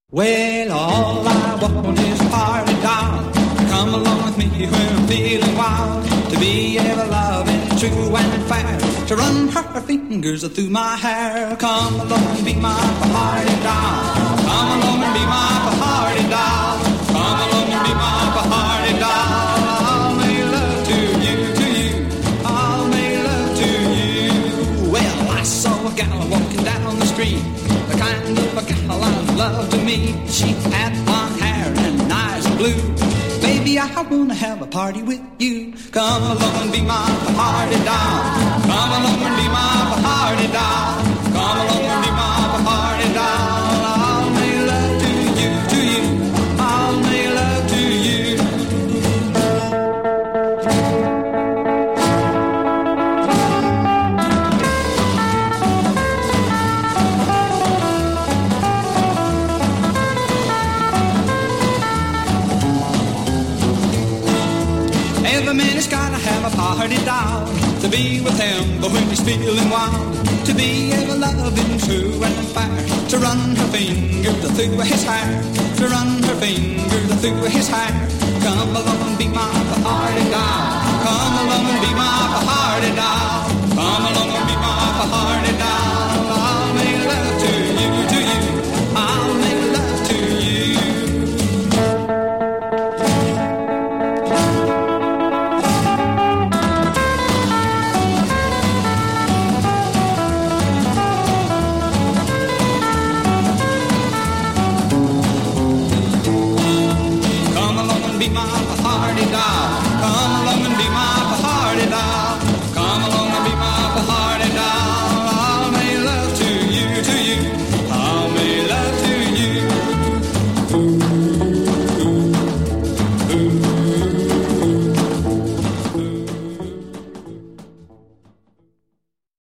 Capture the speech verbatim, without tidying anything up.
Well, all I want is a party doll. Come along with me when I'm feeling wild. To be ever loving, true and fair. To run her fingers through my hair. Come along and be my party doll. Come along and be my party doll. Come along and be my party doll. I'll make love to you, to you. I'll make love to you. Well, I saw a gal walking down the street. The kind of a gal I love to meet. She had blonde hair and eyes blue. Baby, I wanna have a party with you. Come along and be my party doll. Come along and be my party doll. Come along and be my party doll. I'll make love to you, to you. I'll make love to you. Every man has gotta have a party doll to be with him, but when he's feeling wild, to be ever loving, true and fair, to run her fingers through his hair, to run her fingers through his hair. Come along and be my party doll. Come along and be my party doll. Come along and be my party doll.